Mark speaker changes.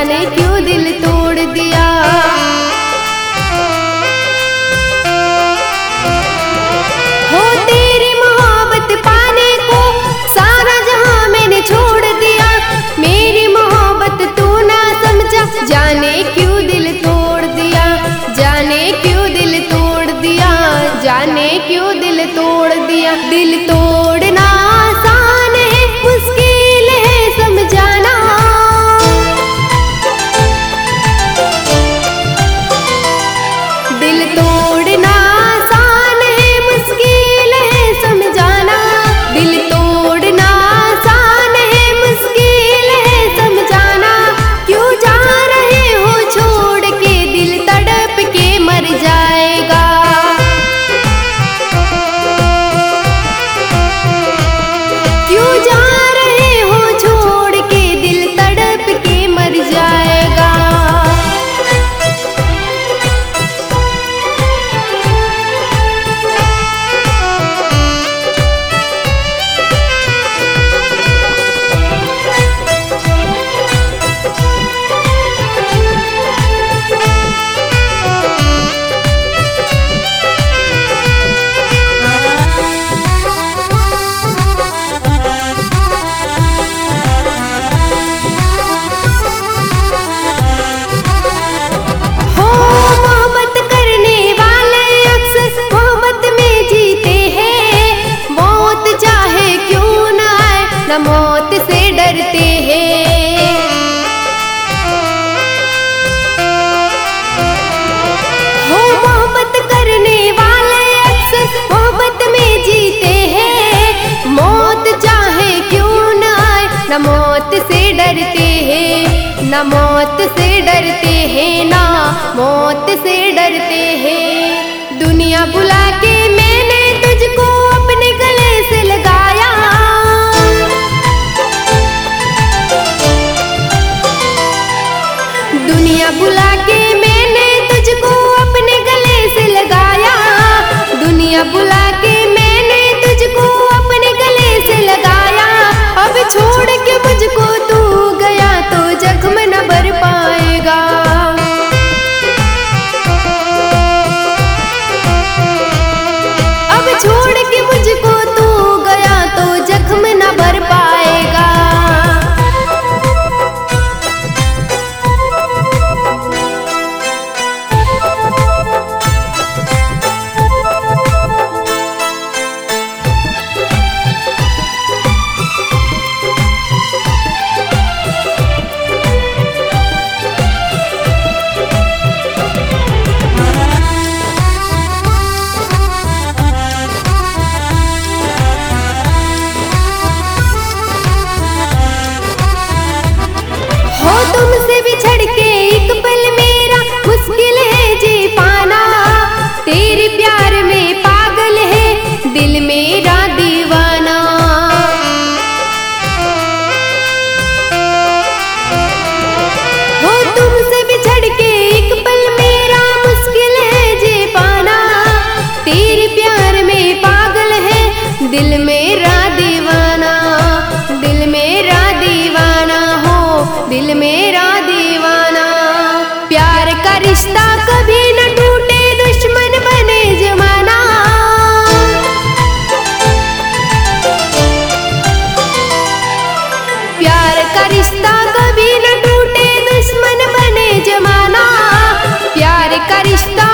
Speaker 1: जाने क्यों दिल तोड़ दिया। हो तेरी मोहब्बत पाने को सारा जहां मैंने छोड़ दिया। मेरी मोहब्बत तू ना समझा, जाने क्यों दिल तोड़ दिया। जाने क्यों दिल तोड़ दिया, जाने क्यों दिल तोड़ दिया। दिल तोड़ना आसान है, मुश्किल है समझाना। दिल तोड़ना आसान है, मुश्किल है समझाना। दिल तोड़ना आसान है, मुश्किल है समझाना। क्यों जा रहे हो छोड़ के, दिल तड़प के मर जाएगा। क्यों जा रहे हो छोड़ के, दिल तड़प के मर जाएगा। न मौत से डरते हैं। हो मोहब्बत करने वाले अक्सर मोहब्बत में जीते हैं। मौत चाहे क्यों न आए, न मौत से डरते हैं। न मौत से डरते हैं, ना मौत से डरते हैं। दुनिया बुला के मैंने तुझको अपने गले से लगाया। दुनिया बुला के मैंने तुझको अपने गले से लगाया। दुनिया बुला के मैंने तुझको अपने गले से लगाया। अब छोड़ के मुझको तू गया तो जख्म न भर पाएगा। अब छोड़ के मुझको तू गया तो जख्म न भर पाएगा। तुमसे बिछड़ के एक पल मेरा मुश्किल है जी पाना। तेरे प्यार में पागल है दिल मेरा दीवाना। हो तुमसे बिछड़ के एक पल मेरा मुश्किल है जी पाना। तेरे प्यार में पागल है दिल मेरा दीवाना। दिल मेरा दीवाना, हो दिल मेरा दीवाना। प्यार का रिश्ता कभी न टूटे, दुश्मन बने जमाना। प्यार का रिश्ता कभी न टूटे, दुश्मन बने जमाना। प्यार का रिश्ता